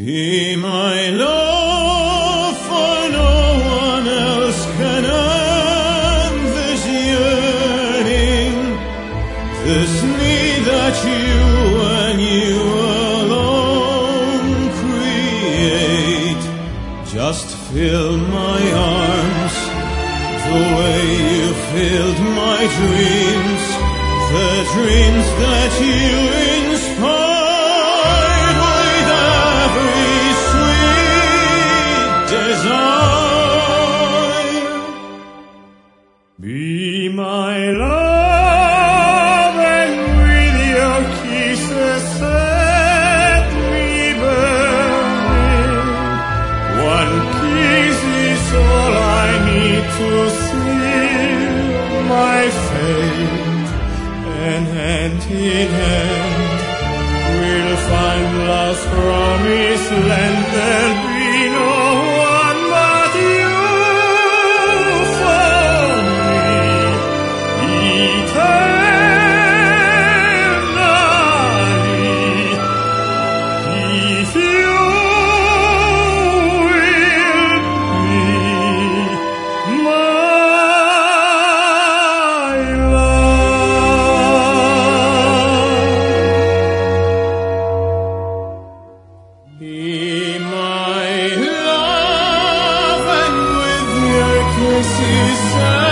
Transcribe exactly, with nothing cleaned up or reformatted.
Be my love, for no one else can end this yearning, this need that you and you alone create. Just fill my arms the way you filled my dreams, the dreams that you inspired with every sweet desire. Be my love, and with your kisses set me burning. One kiss is all I need to seal my fate, and hand in hand we'll find love's promised land. There'll be no one but you for me eternally. If you will be my Be my love, and with your kisses